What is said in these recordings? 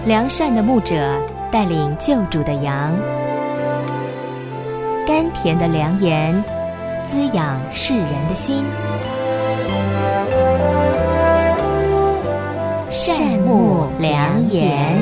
良善的牧者带领救主的羊，甘甜的良言滋养世人的心。善牧良言。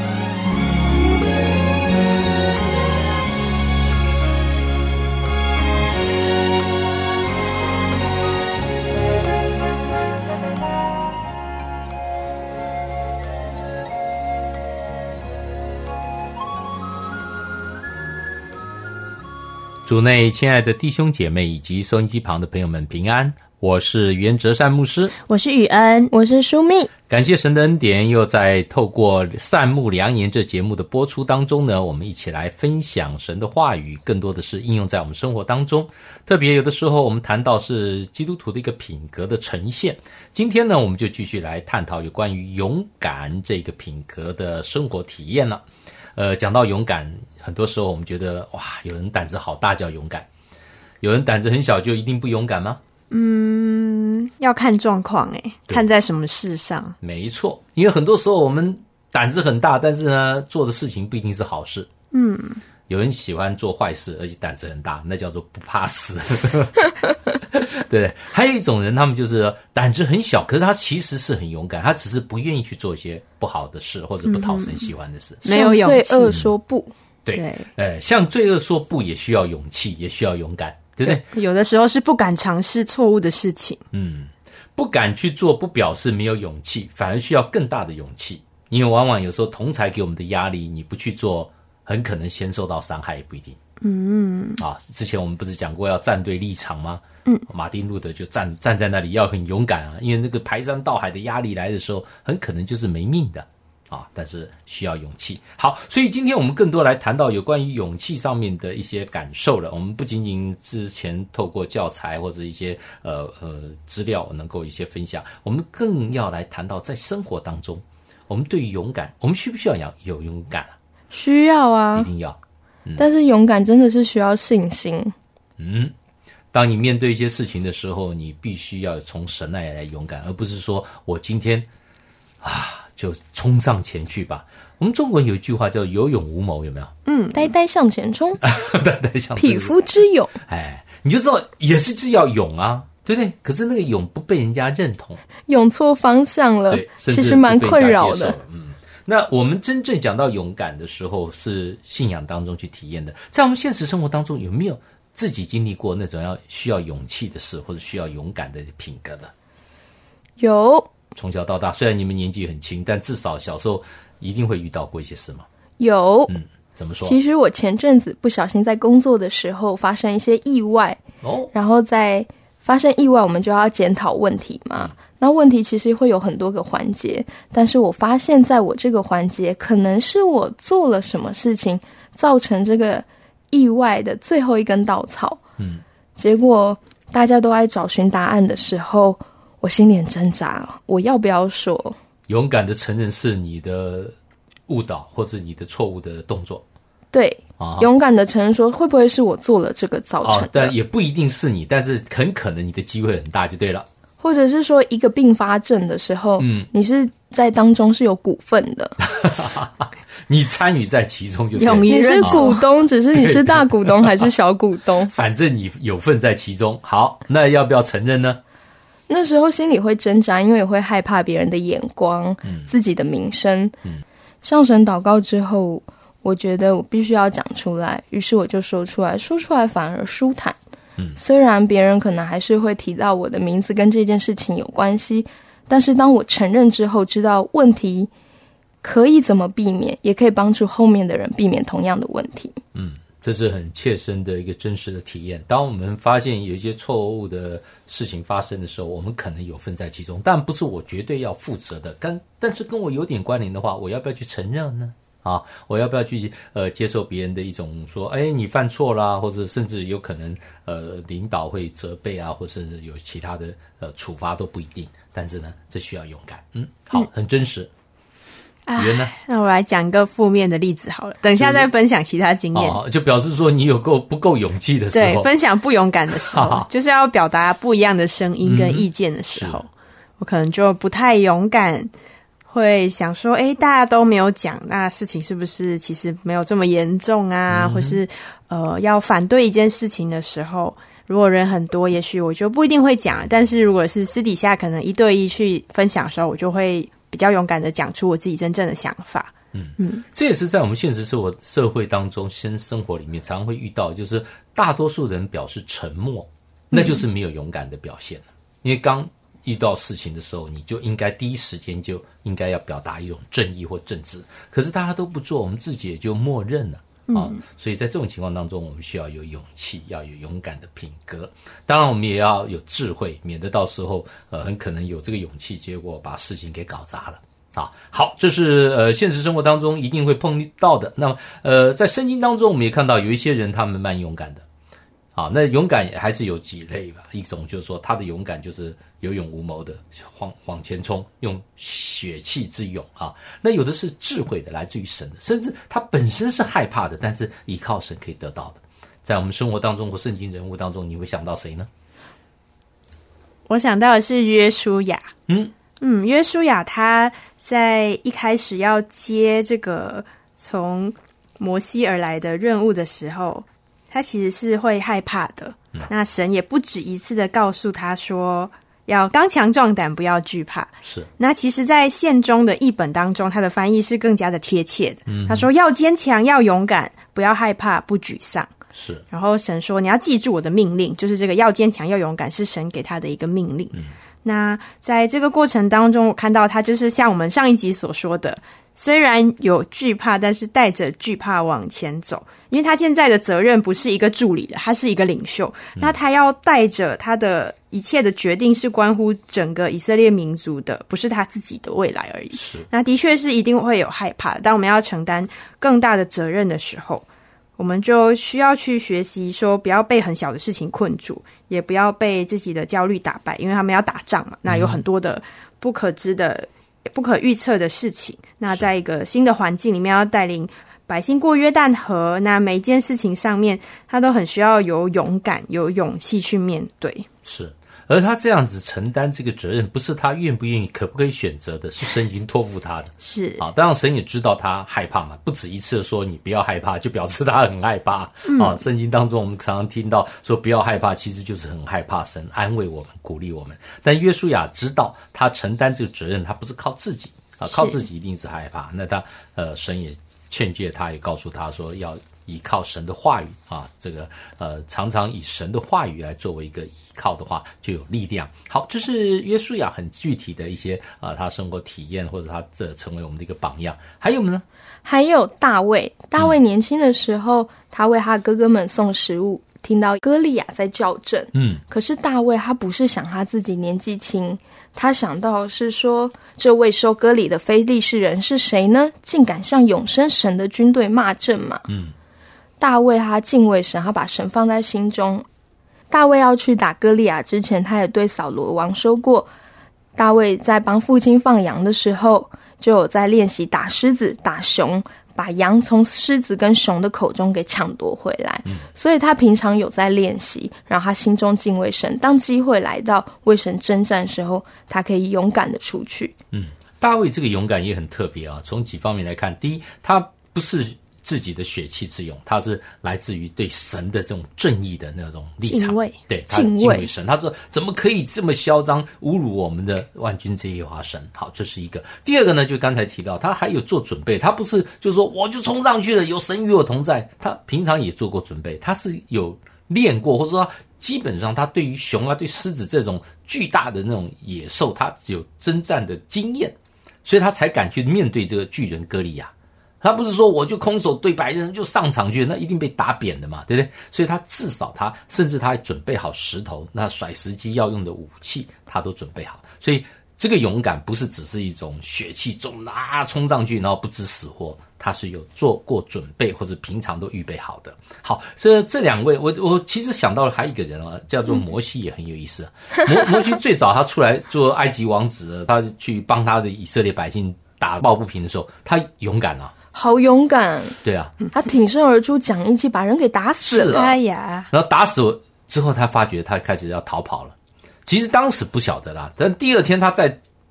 主内亲爱的弟兄姐妹以及收音机旁的朋友们平安，我是袁哲善牧师， 我是雨恩，我是舒蜜。 感谢神的恩典，又在透过善牧良言这节目的播出当中呢，我们一起来分享神的话语，更多的是应用在我们生活当中。特别有的时候我们谈到是基督徒的一个品格的呈现，今天呢我们就继续来探讨有关于勇敢这个品格的生活体验了。讲到勇敢，很多时候我们觉得哇，有人胆子好大叫勇敢，有人胆子很小就一定不勇敢吗？ 要看状况看在什么事上。 没错，因为很多时候我们胆子很大，但是呢做的事情不一定是好事。有人喜欢做坏事而且胆子很大，那叫做不怕死。对不对？还有一种人，他们就是胆子很小，可是他其实是很勇敢，他只是不愿意去做一些不好的事或者不讨神喜欢的事。 没有勇气。罪恶说不。 对，向罪恶说不也需要勇气，也需要勇敢，对不对？ 有的时候是不敢尝试错误的事情。 不敢去做不表示没有勇气，反而需要更大的勇气。因为往往有时候同侪给我们的压力，你不去做，很可能先受到伤害，也不一定。之前我们不是讲过要站对立场吗？马丁路德就站在那里要很勇敢啊，因为那个排山倒海的压力来的时候，很可能就是没命的但是需要勇气。好，所以今天我们更多来谈到有关于勇气上面的一些感受了。我们不仅仅之前透过教材或者一些资料能够一些分享，我们更要来谈到在生活当中，我们对于勇敢，我们需不需要有勇敢啊？ 需要啊， 一定要。 但是勇敢真的是需要信心。 当你面对一些事情的时候，你必须要从神那里来勇敢，而不是说我今天就冲上前去吧。我们中国有一句话叫有勇无谋，有没有？ 呆呆向前冲。 呆呆向前冲， 匹夫之勇。 你就知道也是要勇啊，对不对？可是那个勇不被人家认同， 勇错方向了， 对， 其实蛮困扰的。 那我们真正讲到勇敢的时候，是信仰当中去体验的。在我们现实生活当中，有没有自己经历过那种需要勇气的事，或者需要勇敢的品格的？ 有。 从小到大，虽然你们年纪很轻，但至少小时候一定会遇到过一些事嘛。 有。 怎么说？ 其实我前阵子不小心在工作的时候发生一些意外，然后在发生意外我们就要检讨问题嘛。那问题其实会有很多个环节，但是我发现在我这个环节可能是我做了什么事情造成这个意外的最后一根稻草。结果大家都在找寻答案的时候，我心里很挣扎，我要不要说？ 勇敢的承认是你的误导或者你的错误的动作。 对，勇敢的承认说会不会是我做了这个造成的。 但也不一定是你，但是很可能你的机会很大就对了。 或者是说一个并发症的时候，你是在当中是有股份的。 你参与在其中就对了。 你是股东，只是你是大股东还是小股东， 反正你有份在其中。好，那要不要承认呢？ 那时候心里会挣扎，因为也会害怕别人的眼光，自己的名声。向神祷告之后，我觉得我必须要讲出来，于是我就说出来反而舒坦。虽然别人可能还是会提到我的名字跟这件事情有关系，但是当我承认之后，知道问题可以怎么避免，也可以帮助后面的人避免同样的问题。 这是很切身的一个真实的体验。当我们发现有一些错误的事情发生的时候，我们可能有份在其中，但不是我绝对要负责的。但是跟我有点关联的话，我要不要去承认呢？我要不要去接受别人的一种说，你犯错啦，或者甚至有可能领导会责备啊，或者是有其他的处罚都不一定。但是呢，这需要勇敢。好，很真实。圆呢？ 那我来讲一个负面的例子好了，等一下再分享其他经验。 就表示说你有不够勇气的时候， 对，分享不勇敢的时候，就是要表达不一样的声音跟意见的时候，我可能就不太勇敢， 会想说大家都没有讲，那事情是不是其实没有这么严重啊，或是要反对一件事情的时候，如果人很多也许我就不一定会讲，但是如果是私底下可能一对一去分享的时候，我就会比较勇敢的讲出我自己真正的想法。 这也是在我们现实社会当中生活里面常常会遇到，就是大多数人表示沉默，那就是没有勇敢的表现了。因为刚遇到事情的时候，你就应该第一时间就应该要表达一种正义或正直，可是大家都不做，我们自己也就默认了。所以在这种情况当中，我们需要有勇气，要有勇敢的品格。当然我们也要有智慧，免得到时候很可能有这个勇气，结果把事情给搞砸了。好，这是现实生活当中一定会碰到的。那么在圣经当中，我们也看到有一些人他们蛮勇敢的。好，那勇敢还是有几类吧。一种就是说他的勇敢就是有勇无谋的往前冲，用血气之勇啊。那有的是智慧的，来自于神的，甚至他本身是害怕的，但是依靠神可以得到的。在我们生活当中或圣经人物当中，你会想到谁呢？ 我想到的是约书亚。约书亚他在一开始要接这个从摩西而来的任务的时候，他其实是会害怕的。那神也不止一次的告诉他说要刚强壮胆，不要惧怕。是。那其实在宪中的译本当中，他的翻译是更加的贴切的。他说要坚强，要勇敢，不要害怕，不沮丧。是。然后神说你要记住我的命令，就是这个要坚强要勇敢是神给他的一个命令。那在这个过程当中，我看到他就是像我们上一集所说的，虽然有惧怕，但是带着惧怕往前走。因为他现在的责任不是一个助理了，他是一个领袖。那他要带着他的一切的决定是关乎整个以色列民族的，不是他自己的未来而已。是。那的确是一定会有害怕的，当我们要承担更大的责任的时候，我们就需要去学习说不要被很小的事情困住，也不要被自己的焦虑打败，因为他们要打仗嘛，那有很多的不可知的不可预测的事情。那在一个新的环境里面要带领百姓过约旦河，那每一件事情上面他都很需要有勇敢有勇气去面对。 是。而他这样子承担这个责任，不是他愿不愿意可不可以选择的，是神已经托付他的。是。好，当然神也知道他害怕嘛，不止一次说你不要害怕，就表示他很害怕。圣经当中我们常常听到说不要害怕，其实就是很害怕神安慰我们鼓励我们。但约书亚知道他承担这个责任，他不是靠自己靠自己一定是害怕。那他神也劝诫他，也告诉他说要依靠神的话语这个常常以神的话语来作为一个依靠的话，就有力量。好，这是约书亚很具体的一些他生活体验，或者他这成为我们的一个榜样。还有呢？ 还有大卫。大卫年轻的时候，他为他哥哥们送食物，听到歌利亚在叫阵。可是大卫他不是想他自己年纪轻，他想到是说这位收割礼的非利士人是谁呢？竟敢向永生神的军队骂阵嘛。大卫他敬畏神，他把神放在心中。大卫要去打歌利亚之前，他也对扫罗王说过，大卫在帮父亲放羊的时候，就有在练习打狮子打熊，把羊从狮子跟熊的口中给抢夺回来。所以他平常有在练习，然后他心中敬畏神，当机会来到为神征战的时候，他可以勇敢的出去。 大卫这个勇敢也很特别从几方面来看。第一，他不是自己的血气之勇，他是来自于对神的这种正义的那种立场， 敬畏。 对，他敬畏神。他说怎么可以这么嚣张侮辱我们的万军之耶和华神。好，这是一个。第二个呢，就刚才提到他还有做准备，他不是就说我就冲上去了，有神与我同在，他平常也做过准备，他是有练过，或者说基本上他对于熊对狮子这种巨大的那种野兽，他有征战的经验，所以他才敢去面对这个巨人歌利亚。他不是说我就空手对白人就上场去，那一定被打扁的嘛，对不对？所以他至少甚至他还准备好石头，那甩石机要用的武器他都准备好。所以这个勇敢不是只是一种血气中冲上去然后不知死活，他是有做过准备，或者平常都预备好的。好，所以这两位我其实想到了还有一个人叫做摩西，也很有意思。摩西最早他出来做埃及王子，他去帮他的以色列百姓打抱不平的时候，他勇敢好勇敢。 对啊， 他挺身而出，讲义气把人给打死了。 哎呀， 然后打死之后，他发觉他开始要逃跑了。其实当时不晓得啦，但第二天他在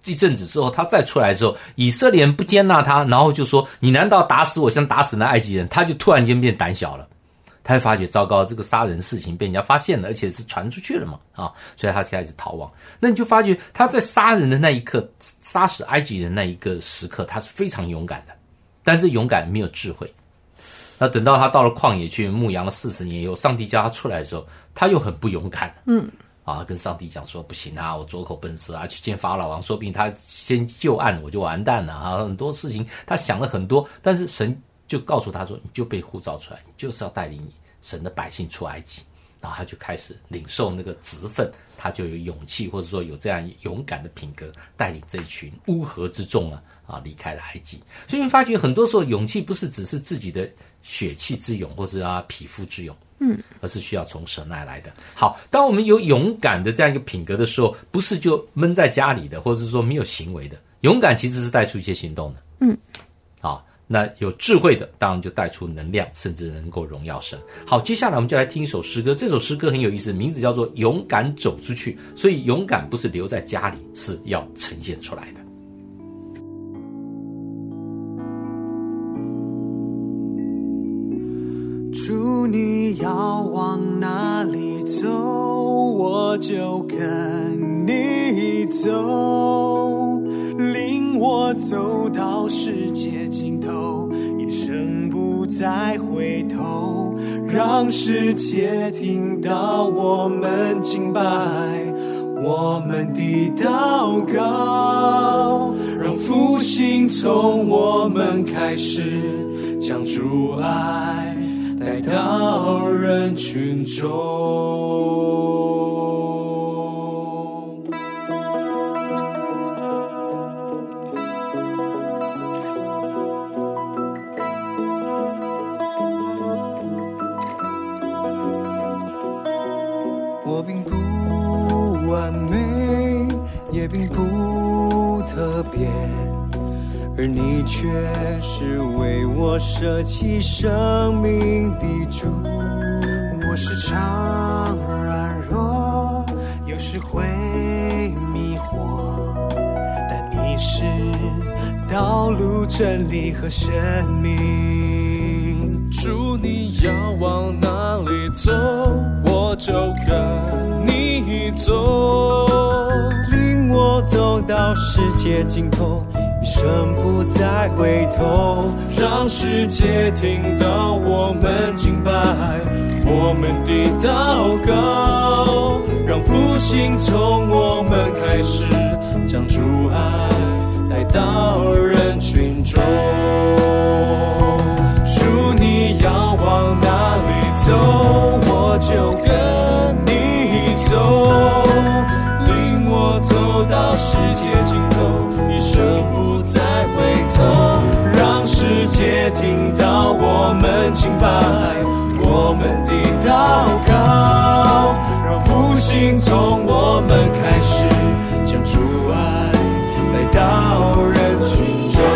一阵子之后，他再出来的时候，以色列人不接纳他，然后就说你难道打死我像打死那埃及人？他就突然间变胆小了，他会发觉糟糕，这个杀人事情被人家发现了，而且是传出去了嘛，所以他开始逃亡。那你就发觉他在杀人的那一刻，杀死埃及人那一个时刻，他是非常勇敢的，但是勇敢没有智慧。那等到他到了旷野去牧羊了40年以后，上帝叫他出来的时候，他又很不勇敢跟上帝讲说不行啊，我左口笨舌啊，去见法老王，说不定他先就案我就完蛋了很多事情他想了很多，但是神就告诉他说，你就被呼召出来，你就是要带领你神的百姓出埃及。然后他就开始领受那个职分，他就有勇气，或者说有这样勇敢的品格，带领这一群乌合之众离开了埃及。所以你发觉很多时候勇气不是只是自己的血气之勇，或是匹夫之勇，而是需要从神而来的。好，当我们有勇敢的这样一个品格的时候，不是就闷在家里的，或者是说没有行为的。勇敢其实是带出一些行动的。那有智慧的当然就带出能量，甚至能够荣耀神。好，接下来我们就来听一首诗歌，这首诗歌很有意思，名字叫做勇敢走出去。所以勇敢不是留在家里，是要呈现出来的。 主，你要往哪里走，我就跟你走，领我走到世界尽头，一生不再回头，让世界听到我们敬拜，我们的祷告，让复兴从我们开始，将主爱带到人群中。我并不完美，也并不特别，而你却是为我舍弃生命的主。我时常软弱，有时会迷惑，但你是道路、真理和生命。主，你要往哪里走，我就跟你走，领我走到世界尽头，一生不再回头，让世界听到我们敬拜，我们的祷告，让复兴从我们开始，将主爱带到人群中。主，你要往哪里走，我就跟你走，领我走到世界尽头，一生不再回头，让世界听到我们敬拜，我们的祷告，让复兴从我们开始，将主爱带到人群中。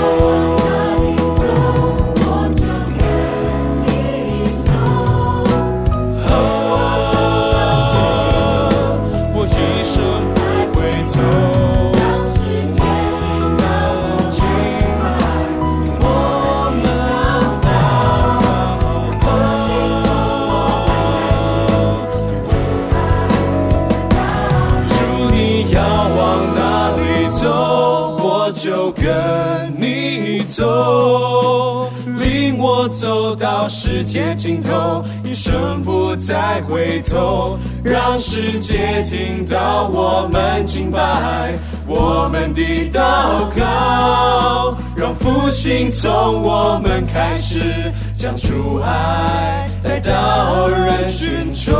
就跟你走，领我走到世界尽头，一生不再回头，让世界听到我们敬拜，我们的祷告，让复兴从我们开始，将主爱带到人群中。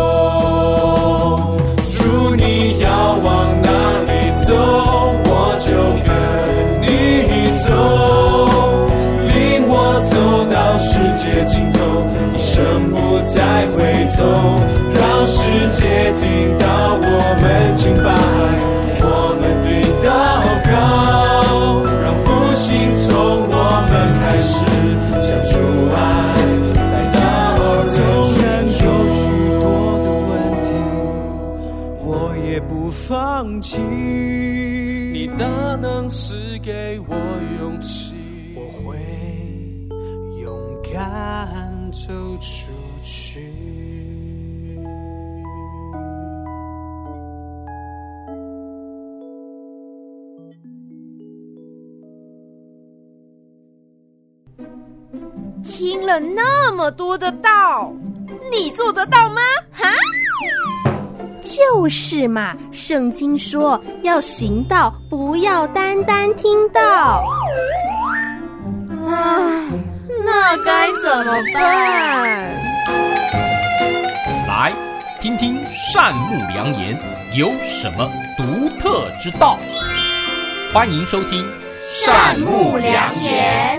主，你要往哪里走，我就跟你走，领我走到世界尽头，一生不再回头，让世界听到我们敬拜，我们的祷告，让复兴从我们开始，将主爱带到人群中。有许多的问题，我也不放弃， 你大能赐给我勇气，我会勇敢走出去。 听了那么多的道，你做得到吗？哈？ 就是嘛，圣经说要行道，不要单单听道。唉，那该怎么办？ 来，听听善牧良言有什么独特之道。欢迎收听善牧良言。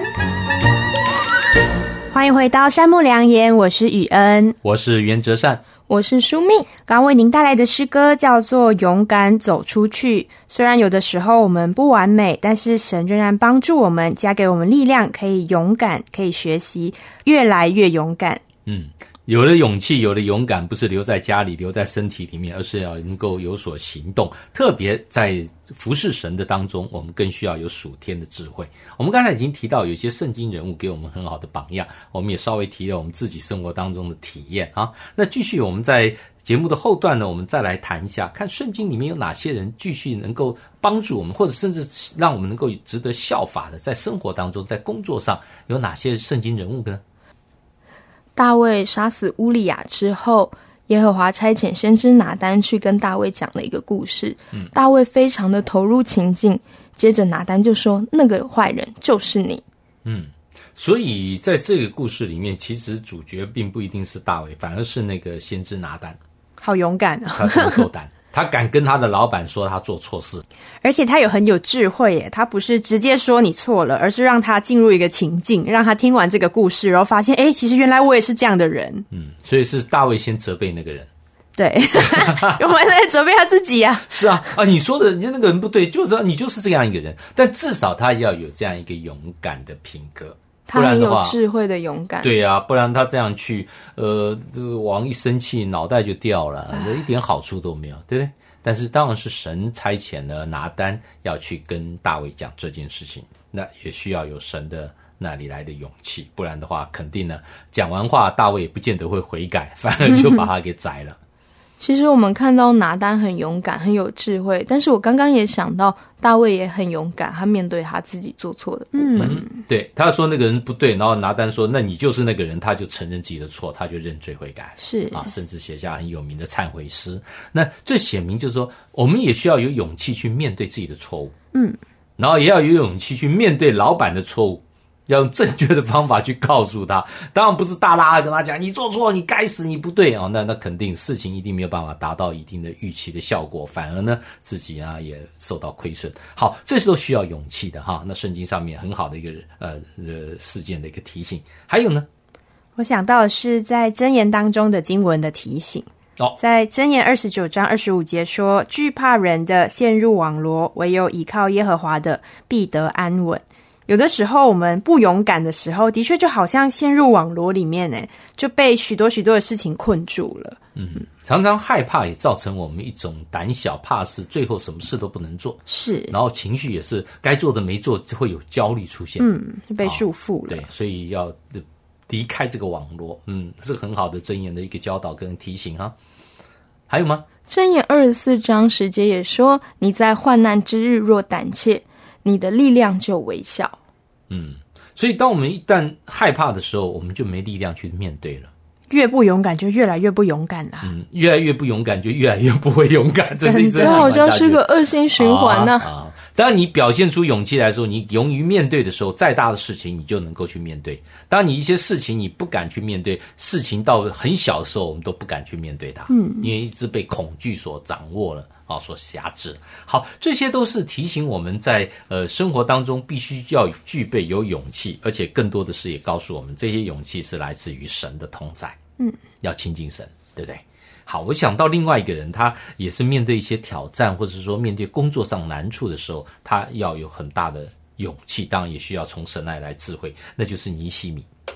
欢迎回到善牧良言，我是雨恩， 我是袁哲善， 我是舒蜜。 刚为您带来的诗歌叫做《勇敢走出去》。虽然有的时候我们不完美，但是神仍然帮助我们，加给我们力量，可以勇敢，可以学习，越来越勇敢。 有了勇气，有了勇敢，不是留在家里，留在身体里面，而是要能够有所行动。特别在服侍神的当中，我们更需要有属天的智慧。我们刚才已经提到有些圣经人物给我们很好的榜样，我们也稍微提了我们自己生活当中的体验啊。那继续我们在节目的后段呢，我们再来谈一下，看圣经里面有哪些人继续能够帮助我们，或者甚至让我们能够值得效法的，在生活当中，在工作上有哪些圣经人物呢？ 大卫杀死乌利亚之后，耶和华差遣先知拿单去跟大卫讲了一个故事。大卫非常的投入情境，接着拿单就说那个坏人就是你。 所以在这个故事里面，其实主角并不一定是大卫，反而是那个先知拿单。 好勇敢啊！ 他很够胆，他敢跟他的老板说他做错事， 而且他很有智慧耶，他不是直接说你错了，而是让他进入一个情境，让他听完这个故事，然后发现其实原来我也是这样的人。 所以是大卫先责备那个人。 对，我们在责备他自己啊。 是啊，你说的那个人不对，就是你就是这样一个人，但至少他要有这样一个勇敢的品格。 他很有智慧的勇敢。 对啊，不然他这样去王一生气脑袋就掉了，一点好处都没有，对不对？但是当然是神差遣了拿单要去跟大卫讲这件事情，那也需要有神的那里来的勇气，不然的话肯定呢讲完话大卫也不见得会悔改，反而就把他给宰了。 其实我们看到拿单很勇敢很有智慧，但是我刚刚也想到大卫也很勇敢，他面对他自己做错的部分。 对，他说那个人不对，然后拿单说那你就是那个人，他就承认自己的错，他就认罪悔改， 是啊，甚至写下很有名的忏悔诗。那这显明就是说我们也需要有勇气去面对自己的错误，然后也要有勇气去面对老板的错误，要用正确的方法去告诉他，当然不是大拉的跟他讲你做错，你该死，你不对哦，那肯定事情一定没有办法达到一定的预期的效果，反而呢自己啊也受到亏损。好，这都需要勇气的哈。那圣经上面很好的一个事件的一个提醒。还有呢， 我想到的是在箴言当中的经文的提醒。在箴言29章25节说，惧怕人的陷入网罗，唯有倚靠耶和华的必得安稳。有的时候我们不勇敢的时候，的确就好像陷入网罗里面就被许多的事情困住了。 常常害怕也造成我们一种胆小怕事，最后什么事都不能做， 是， 然后情绪也是该做的没做，会有焦虑出现， 被束缚了。 对，所以要离开这个网络，是很好的箴言的一个教导跟提醒哈。还有吗？ 箴言24章10节也说，你在患难之日若胆怯，你的力量就微小。 所以当我们一旦害怕的时候，我们就没力量去面对了。 越不勇敢就越来越不勇敢啦。 越来越不勇敢就越来越不会勇敢，这是一直好像是个恶性循环啊。当你表现出勇气来说，你勇于面对的时候，再大的事情你就能够去面对。当你一些事情你不敢去面对，事情到很小的时候我们都不敢去面对它，因为一直被恐惧所掌握了，所辖制。好，这些都是提醒我们在生活当中必须要具备有勇气，而且更多的是也告诉我们这些勇气是来自于神的同在，要亲近神，对不对？好，我想到另外一个人，他也是面对一些挑战，或者说面对工作上难处的时候，他要有很大的勇气，当然也需要从神来智慧，那就是尼希米。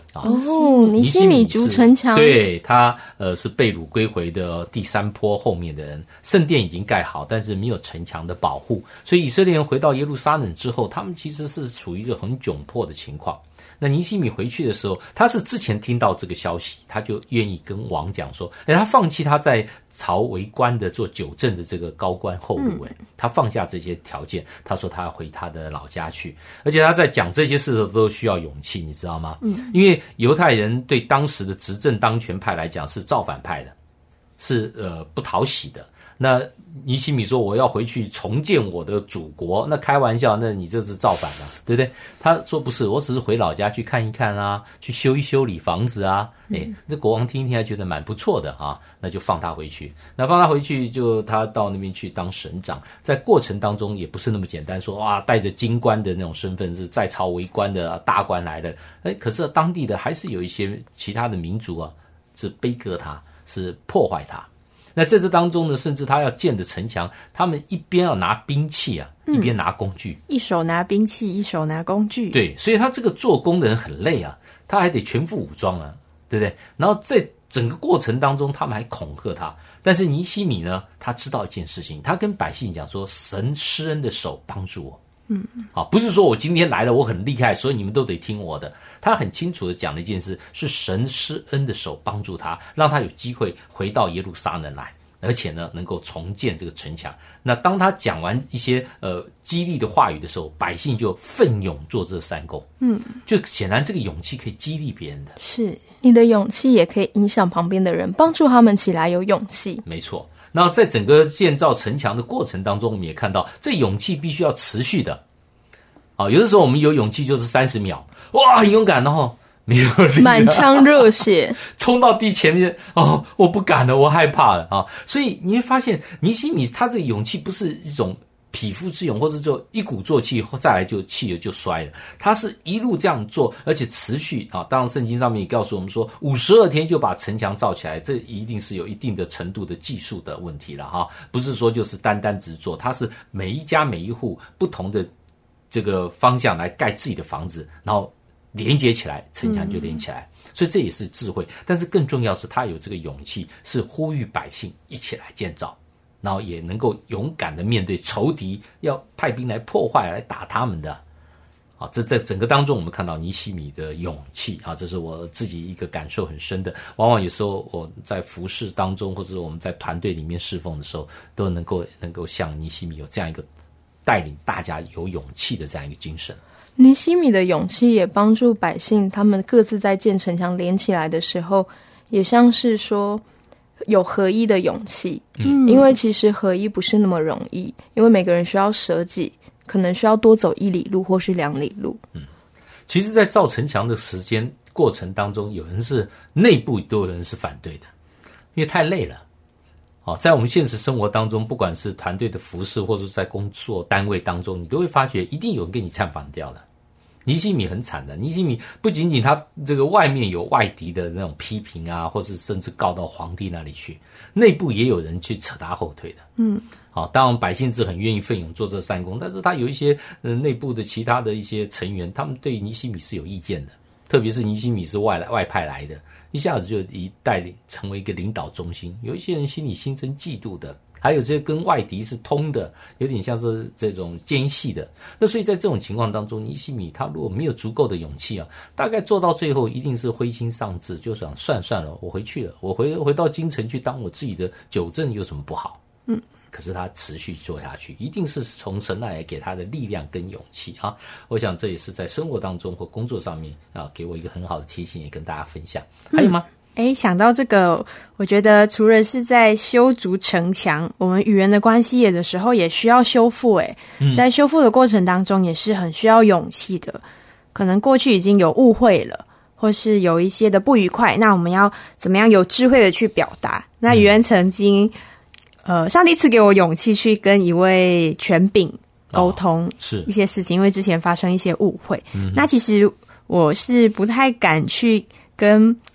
尼西米筑城墙， 对，他是被掳归回的第3波后面的人。圣殿已经盖好，但是没有城墙的保护，所以以色列人回到耶路撒冷之后，他们其实是处于一个很窘迫的情况。那尼西米回去的时候，他是之前听到这个消息，他就愿意跟王讲说，他放弃他在朝为官的做九正的这个高官厚禄，他放下这些条件，他说他要回他的老家去，而且他在讲这些事的时候都需要勇气，你知道吗？因为犹太人对当时的执政当权派来讲是造反派的，是不讨喜的。那尼西米说我要回去重建我的祖国，那开玩笑，那你这是造反嘛，对不对？他说不是，我只是回老家去看一看啊，去修一修理房子啊。这国王听一听还觉得蛮不错的啊，那就放他回去。那放他回去就他到那边去当省长，在过程当中也不是那么简单说哇带着京官的那种身份是在朝为官的大官来的，可是当地的还是有一些其他的民族啊是悲歌他，是破坏他。那在这当中呢，甚至他要建的城墙，他们一边要拿兵器啊，一边拿工具， 一手拿兵器，一手拿工具。 对，所以他这个做工的人很累啊，他还得全副武装啊，对不对？然后在整个过程当中，他们还恐吓他。但是尼西米呢，他知道一件事情，他跟百姓讲说，神施恩的手帮助我。不是说我今天来了我很厉害，所以你们都得听我的。他很清楚的讲了一件事，是神施恩的手帮助他，让他有机会回到耶路撒冷来，而且呢能够重建这个城墙。那当他讲完一些激励的话语的时候，百姓就奋勇做这3工。就显然这个勇气可以激励别人的。 是，你的勇气也可以影响旁边的人，帮助他们起来有勇气。 没错。那在整个建造城墙的过程当中，我们也看到这勇气必须要持续的。有的时候我们有勇气就是30秒，哇，很勇敢，然后没有力， 满腔热血冲到第前面，我不敢了，我害怕了啊！所以你会发现尼西米他这个勇气不是一种匹夫之勇，或者就一鼓作气再来就气了就衰了，他是一路这样做，而且持续啊。当然圣经上面也告诉我们说52天就把城墙造起来，这一定是有一定的程度的技术的问题了哈，不是说就是单单只做，他是每一家每一户不同的这个方向来盖自己的房子，然后连接起来，城墙就连起来。所以这也是智慧，但是更重要是他有这个勇气，是呼吁百姓一起来建造，然后也能够勇敢的面对仇敌要派兵来破坏来打他们的。这在整个当中我们看到尼西米的勇气这是我自己一个感受很深的。往往有时候我在服事当中，或者我们在团队里面侍奉的时候，都能够像尼西米有这样一个带领大家有勇气的这样一个精神。 尼西米的勇气也帮助百姓，他们各自在建城墙连起来的时候，也像是说有合一的勇气。因为其实合一不是那么容易，因为每个人需要舍己，可能需要多走1里路或是2里路。 其实在造城墙的时间过程当中，有人是内部都有人是反对的，因为太累了。在我们现实生活当中，不管是团队的服事，或者在工作单位当中，你都会发觉一定有人跟你唱反调的。尼西米很惨的，尼西米不仅仅他这个外面有外敌的那种批评啊，或是甚至告到皇帝那里去，内部也有人去扯他后腿的。当然百姓是很愿意奋勇做这3工，但是他有一些内部的其他的一些成员，他们对尼西米是有意见的，特别是尼西米是外派来的，一下子就带领成为一个领导中心，有一些人心里心生嫉妒的，还有这些跟外敌是通的，有点像是这种奸细的。那所以在这种情况当中，尼西米他如果没有足够的勇气大概做到最后一定是灰心丧志，就想算了，我回去了，我回到京城去当我自己的九正有什么不好？可是他持续做下去，一定是从神来给他的力量跟勇气我想这也是在生活当中或工作上面给我一个很好的提醒，也跟大家分享。还有吗？ 想到这个，我觉得除了是在修筑城墙，我们与人的关系有的时候也需要修复。在修复的过程当中也是很需要勇气的。可能过去已经有误会了，或是有一些的不愉快，那我们要怎么样有智慧的去表达？那宇恩曾经上帝赐给我勇气去跟一位权柄沟通一些事情，因为之前发生一些误会。那其实我是不太敢去跟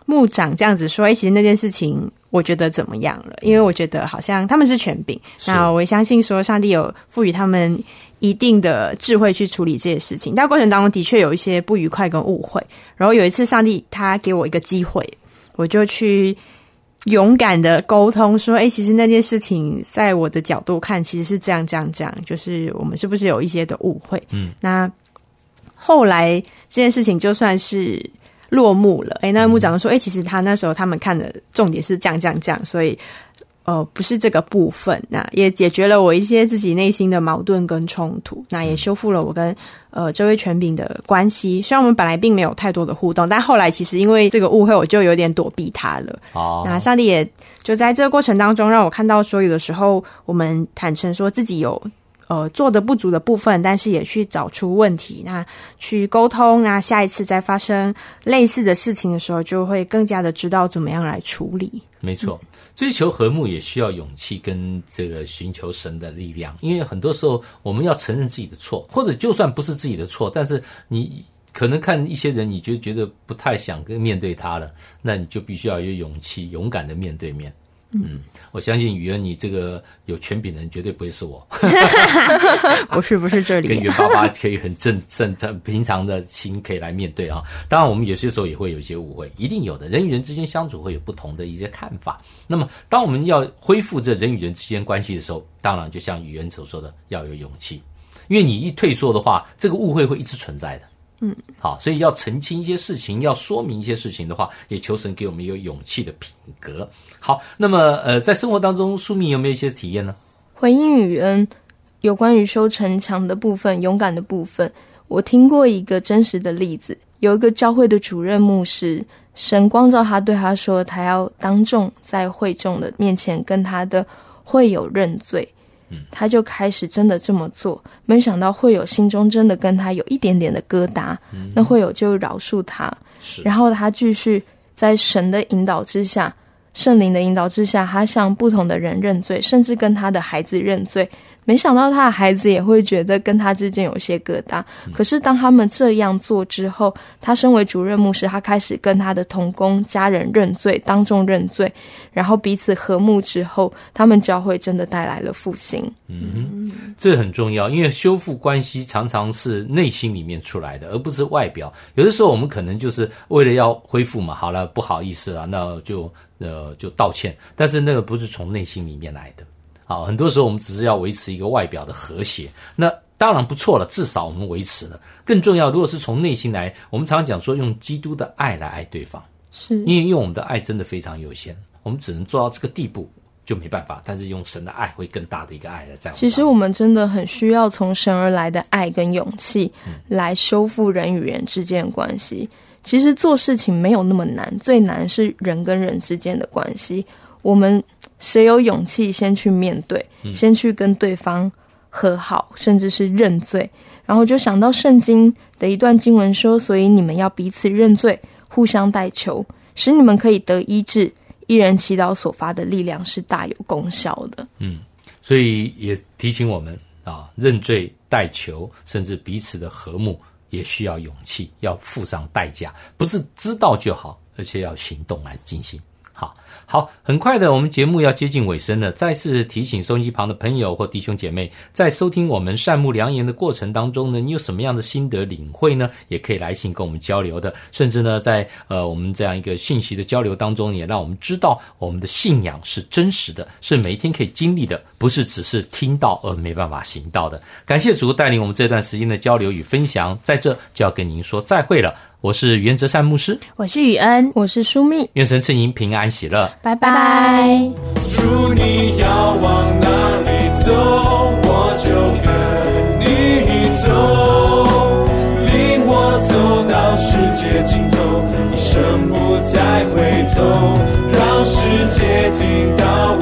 牧长这样子说，其实那件事情我觉得怎么样了？因为我觉得好像他们是权柄，那我也相信说上帝有赋予他们一定的智慧去处理这些事情。但过程当中的确有一些不愉快跟误会，然后有一次上帝他给我一个机会，我就去勇敢的沟通说，其实那件事情在我的角度看其实是这样，就是我们是不是有一些的误会。那后来这件事情就算是落幕了，那牧长说，其实他那时候他们看的重点是这样，所以不是这个部分，那也解决了我一些自己内心的矛盾跟冲突，那也修复了我跟这位权柄的关系。虽然我们本来并没有太多的互动，但后来其实因为这个误会，我就有点躲避他了。那上帝也就在这个过程当中让我看到说，有的时候我们坦诚说自己有做的不足的部分，但是也去找出问题，那去沟通，那下一次再发生类似的事情的时候，就会更加的知道怎么样来处理。 没错，追求和睦也需要勇气跟这个寻求神的力量，因为很多时候我们要承认自己的错，或者就算不是自己的错，但是你可能看一些人你就觉得不太想跟面对他了，那你就必须要有勇气勇敢的面对面。我相信宇恩你这个有权柄的人绝对不会是我不是这里跟袁爸爸可以很正平常的心可以来面对啊。当然我们有些时候也会有一些误会，一定有的，人与人之间相处会有不同的一些看法。那么当我们要恢复这人与人之间关系的时候，当然就像宇恩所说的要有勇气，因为你一退缩的话，这个误会会一直存在的。好，所以要澄清一些事情，要说明一些事情的话，也求神给我们有勇气的品格。好，那么在生活当中，淑敏有没有一些体验呢？ 回应宇恩有关于修城墙的部分，勇敢的部分，我听过一个真实的例子，有一个教会的主任牧师，神光照他，对他说他要当众在会众的面前跟他的会友认罪。他就开始真的这么做，没想到会友心中真的跟他有一点点的疙瘩，那会友就饶恕他，然后他继续在神的引导之下，圣灵的引导之下，他向不同的人认罪，甚至跟他的孩子认罪。没想到他的孩子也会觉得跟他之间有些疙瘩，可是当他们这样做之后，他身为主任牧师，他开始跟他的同工家人认罪，当众认罪，然后彼此和睦之后，他们教会真的带来了复兴。 这很重要，因为修复关系常常是内心里面出来的，而不是外表。有的时候我们可能就是为了要恢复嘛，好了，不好意思了，那就道歉，但是那个不是从内心里面来的。好，很多时候我们只是要维持一个外表的和谐，那当然不错了，至少我们维持了。更重要，如果是从内心来，我们常常讲说用基督的爱来爱对方， 是因为我们的爱真的非常有限，我们只能做到这个地步就没办法，但是用神的爱会更大的一个爱来在我们。 其实我们真的很需要从神而来的爱跟勇气来修复人与人之间的关系。其实做事情没有那么难，最难是人跟人之间的关系。我们谁有勇气先去面对，先去跟对方和好，甚至是认罪。然后就想到圣经的一段经文说，所以你们要彼此认罪，互相代求，使你们可以得医治。一人祈祷所发的力量是大有功效的。 所以也提醒我们啊，认罪代求，甚至彼此的和睦也需要勇气，要付上代价，不是知道就好，而且要行动来进行。好，很快的，我们节目要接近尾声了。再次提醒收音机旁的朋友或弟兄姐妹，在收听我们善牧良言的过程当中呢，你有什么样的心得领会呢？也可以来信跟我们交流的。甚至呢，在我们这样一个信息的交流当中，也让我们知道我们的信仰是真实的，是每一天可以经历的，不是只是听到而没办法行道的。感谢主带领我们这段时间的交流与分享，在这就要跟您说再会了。我是袁哲善牧师， 我是宇恩， 我是舒蜜， 愿神赐您平安喜乐， 拜拜。 主你要往哪里走，我就跟你走，领我走到世界尽头，一生不再回头，让世界听到